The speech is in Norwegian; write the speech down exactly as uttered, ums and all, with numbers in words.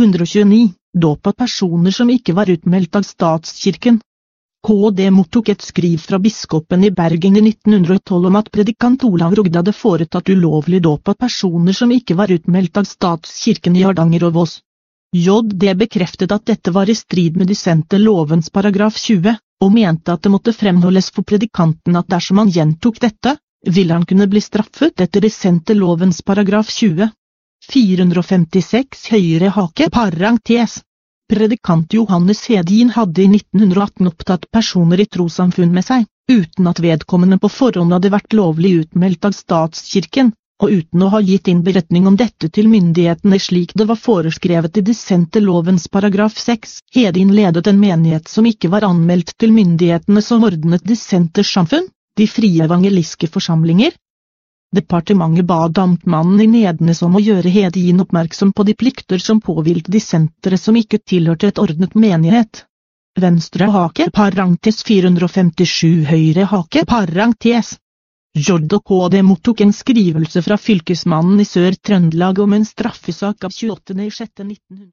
hundre og tjueni, dåp av personer som ikke var utmeldt av statskirken. K D mottok et skriv fra biskopen i Bergen i nitten hundre og tolv om at predikant Olav Rogde hadde foretatt ulovlig dåp av personer som ikke var utmeldt av statskirken i Hardanger og Voss. J D bekreftet at dette var i strid med dissenterlovens paragraf tjue, og mente at det måtte fremholdes for predikanten at dersom han gjentok dette, ville han kunne bli straffet etter dissenterlovens paragraf tjue. fire hundre og femtiseks høyre hake parentes. Predikant Johannes Hedin hadde i nitten hundre og atten opptatt personer i trossamfunn med seg, uten at vedkommende på forhånd hadde vært lovlig utmeldt av statskirken, og uten å ha gitt innberetning om dette til myndighetene slik det var foreskrevet i dissenterlovens paragraf seks. Hedin ledet en menighet som ikke var anmeldt til myndighetene som ordnet dissentersamfunn, de frie evangeliske forsamlinger. Departementet bad amtmannen i Nedenes om å gjøre Hedin oppmerksom på de plikter som påhvilte dissentere som ikke tilhørte et ordnet menighet. Venstre hake parentes fire hundre og femtisju høyre hake parentes. J D K D mottok en skrivelse fra fylkesmannen i Sør-Trøndelag om en straffesak av tjueåttende juni nitten hundre.